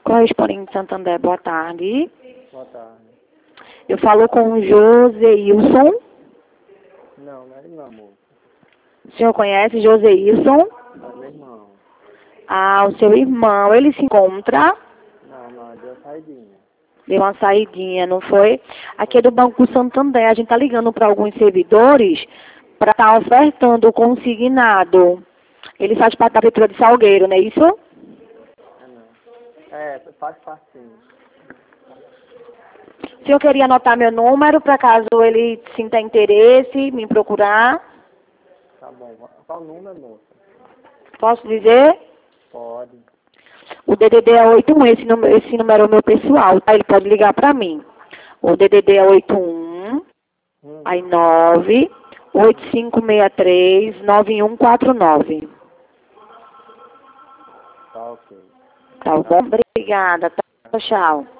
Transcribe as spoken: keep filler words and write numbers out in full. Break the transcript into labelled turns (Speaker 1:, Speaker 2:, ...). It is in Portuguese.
Speaker 1: Correspondente de Santander, boa tarde.
Speaker 2: Boa tarde.
Speaker 1: Eu falo com o Joseilson.
Speaker 2: Não, não é ele não, moço.
Speaker 1: O senhor conhece Joseilson?
Speaker 2: É meu irmão.
Speaker 1: Ah, o seu irmão, ele se encontra?
Speaker 2: Não, não, deu saidinha.
Speaker 1: Deu uma saidinha, não foi? Aqui é do Banco Santander, a gente tá ligando para alguns servidores para estar tá ofertando o consignado. Ele faz parte da prefeitura de Salgueiro, não é isso?
Speaker 2: É não. É, faz parte sim.
Speaker 1: O senhor queria anotar meu número para caso ele sinta interesse, me procurar?
Speaker 2: Tá bom. Qual o número, moça?
Speaker 1: Posso dizer?
Speaker 2: Pode.
Speaker 1: O D D D é oito um, esse número, esse número é o meu pessoal, tá? Ele pode ligar para mim. O D D D é oito um,
Speaker 2: Hum.
Speaker 1: aí nove, oito cinco seis três, nove um quatro nove.
Speaker 2: Tá ok.
Speaker 1: Tá bom? Obrigada. Tá, tchau.